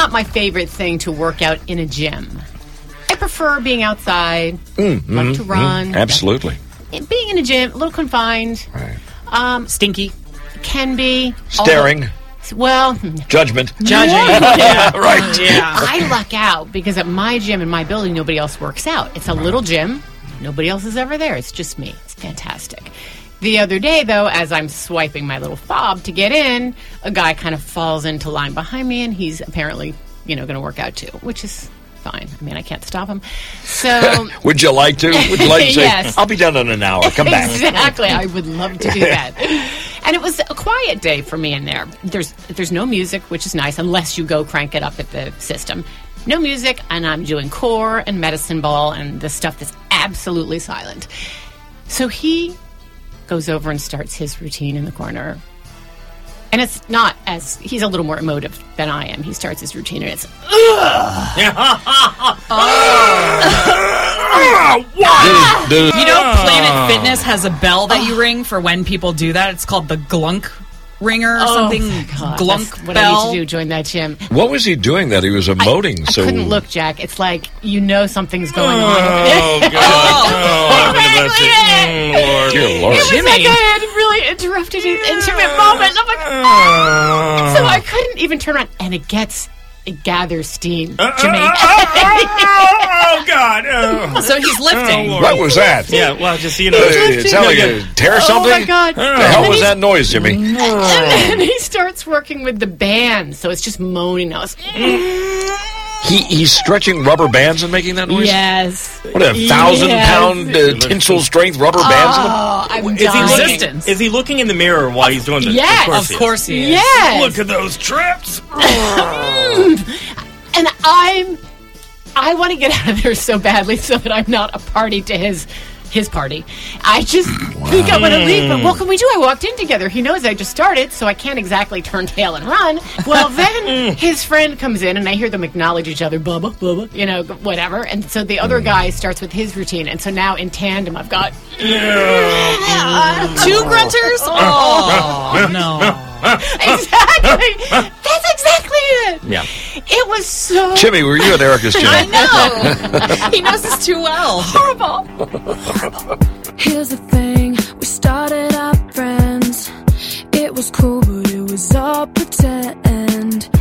not my favorite thing to work out in a gym. I prefer being outside, like to run. Absolutely. Being in a gym, a little confined. Right. Stinky. Can be. Staring. Well, Judgment. Judging. Yeah. Right. Yeah. I luck out because at my gym in my building, nobody else works out. It's a little gym. Nobody else is ever there. It's just me. It's fantastic. The other day, though, as I'm swiping my little fob to get in, a guy kind of falls into line behind me, and he's apparently, going to work out too, which is fine. I mean, I can't stop him. So, Would you like to? Would you like to say, Yes. I'll be done in an hour. Come back. Exactly. I would love to do that. And it was a quiet day for me in there. There's no music, which is nice, unless you go crank it up at the system. No music, and I'm doing core and medicine ball and the stuff that's absolutely silent. So he goes over and starts his routine in the corner. And it's not as... He's a little more emotive than I am. He starts his routine and it's... Planet Fitness has a bell that you ring for when people do that. It's called the glunk ringer or something. God, Glunk that's what bell. I need to do, join that gym. What was he doing that he was emoting? I couldn't look, Jack. It's like, something's going on. Oh, God. Lord. Dear Lord. It was like I had really interrupted his intimate moment. I'm like, so I couldn't even turn around. And it gathers steam, Jermaine. Oh, God. Oh. So he's lifting. Lord. What was that? Yeah, well, just, It sounded like a tear something? Oh, my God. The hell was that noise, Jimmy? And then he starts working with the band. So it's just moaning. I was... He's stretching rubber bands and making that noise? Yes. What, 1,000-pound tensile strength rubber bands? I'm Is he dying. Resistance. Is he looking in the mirror while he's doing this? Yes. Of course he is. Yes. Look at those trips. And I want to get out of there so badly so that I'm not a party to his party. I just think I want to leave, but what can we do? I walked in together. He knows I just started, so I can't exactly turn tail and run. Well, then his friend comes in, and I hear them acknowledge each other, Bubba, Bubba, whatever. And so the other guy starts with his routine, and so now in tandem, I've got... 2 grunters? Oh, no. Exactly. That's exactly it. Yeah. It was so Jimmy, were you at Erica's gym? I know. He knows this too well. horrible. Here's the thing, we started out friends. It was cool, but it was all pretend.